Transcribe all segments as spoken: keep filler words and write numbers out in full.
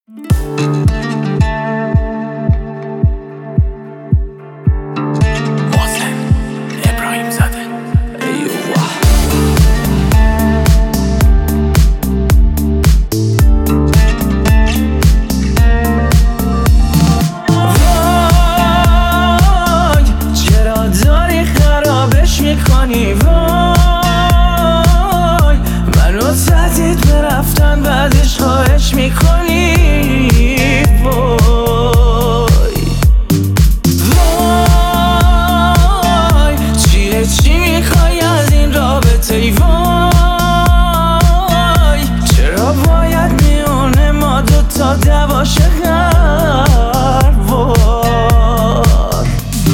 میکنی وای منو تهدید به رفتن بعدش خواهش میکنی وای وای چیه چی میخوای از این رابطه ای وای چرا باید میونه ما دوتا دواشه هر وار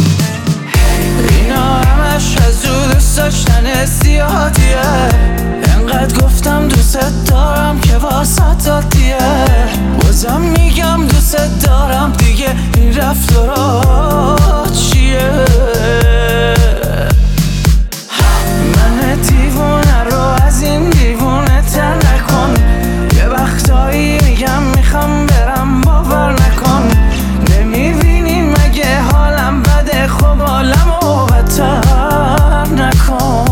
اینا همش از او دوست داشتن زیادیه انقدر گفتم دوست دارم که واسط دادیه بازم میگم دوست دارم دیگه این رفتارا چیه من دیوونه رو از این دیوونه تر نکن یه وقتایی میگم میخوام برم باور نکن نمیبینی مگه حالم بده خب حالمو بدتر نکن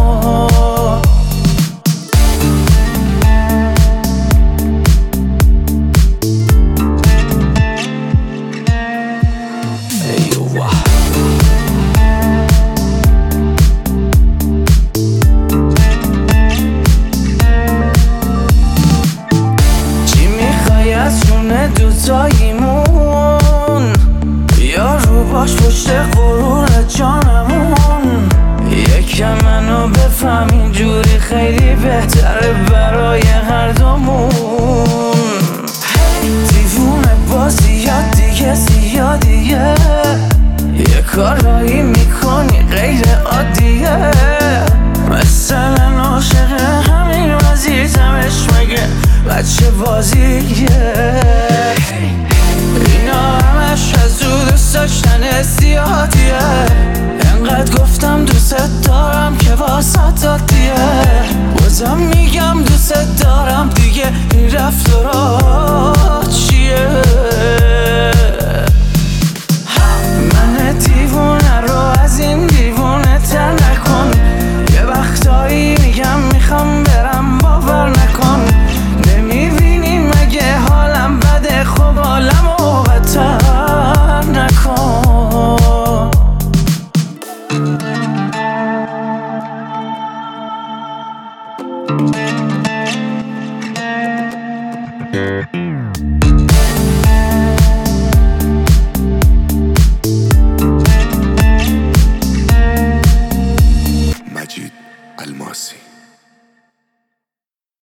دوتاییمون یا رو باش پشت غرور جانمون یکم منو بفهم اینجوری خیلی بهتره برای هر دومون دیوونه بازی یا دیگه زیادیه یه کارایی میکنی غیر عادیه مثلا عاشق همین وزیزمش مگه بچه بازیه اینا همش از او دوست داشتن زیادیه انقدر گفتم دوست دارم که واسط دادیه بازم میگم دوست دارم دیگه این رفتارا چیه من دیوونه رو از این دیوونه تر نکن یه وقتایی میگم میخوام برم باور نکن نمیبینی مگه حالم بده خب حالمو بدتر نکن مجید الماسی